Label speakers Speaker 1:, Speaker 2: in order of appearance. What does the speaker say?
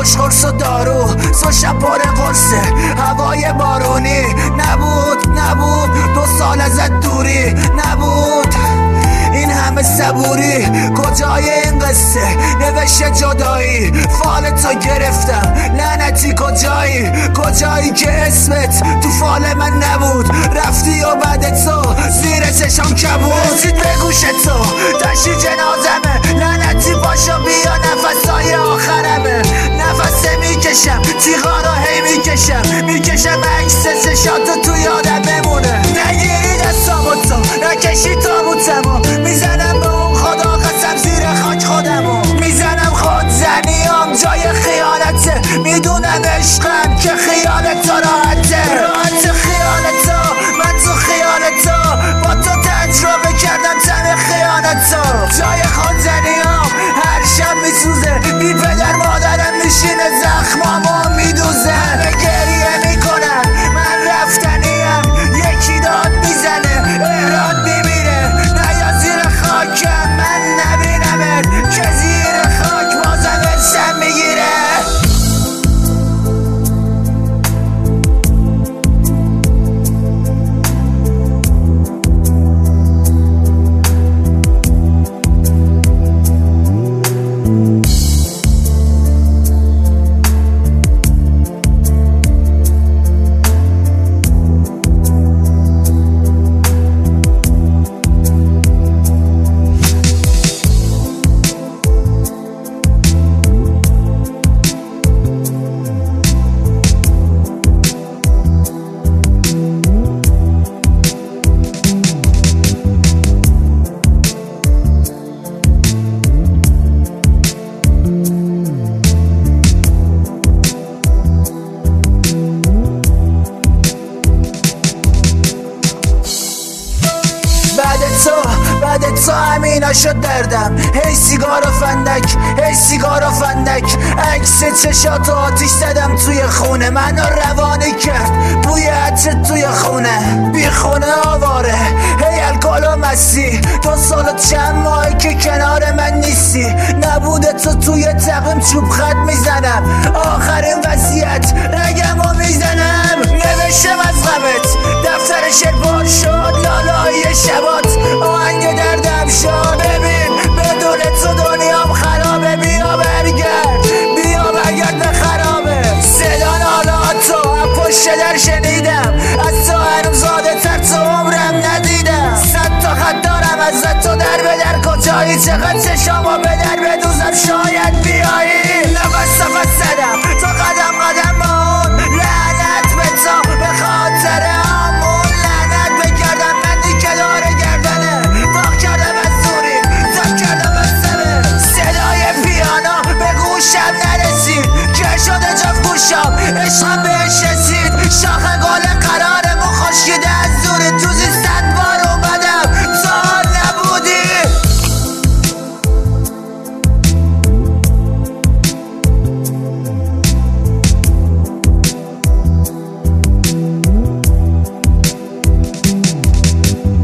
Speaker 1: خوش قرص و دارو سو شب پر قرصه هوای بارونی نبود 2 سال ازت دوری نبود این همه صبوری کجای این قصه نوشته جدایی فال تو گرفتم لعنتی کجایی که اسمت تو فال من نبود رفتی و بعد تو زیر چشم کبود رسید به گوش تو تشی جنازمه لعنتی پاشو بیا نفسای آخرمه نفسه میکشم تیغا رو هی میکشم عکس چشاتو تو یادم بمونه نگیری دستامو تو نکشی تابوتمو میزنم به اون خدا قسم زیر خاک خودمو میزنم خودزنیام جای خیانته میدونم عشقم که خیال تو راحته خیال تو من تو خیال تو با تو تجربه کردم تن خیانت تو جای خودزنیام هر شب میسوزه بی پدر مادرم میشینه زخمامو میدوزه همه گریه میکنم من رفتنیم یکی داد میزنه ایراد میمیره نیا زیر خاکم من نبینمت که زیر خاک بازم اسم میگیره بعد تو همینا شد دردم هی سیگار و فندک عکس چشاتو آتیش زدم توی خونه منو روانی کرد بوی عطر توی خونه بی خونه آواره هی الکل و مستی 2 سال و چند ماهی که کنار من نیستی نبوده تو توی تقویم چوب خط میزنم آخرین وصیت رگمو میزنم نوشتم از غمت دفتر شعر بار شد لالایی شبات آهنگ دردم شد ببین بدون تو دنیام خرابه بیا برگرد به خرابه صدا نالاتو از پشت در شنیدم از تو هنوز زاده تر تو عمرم ندیدم 100 تا خط دارم ازت تو در به در کجایی چقدر چشامو به در بدوزم شاید بیایی نفس زدم تو قدم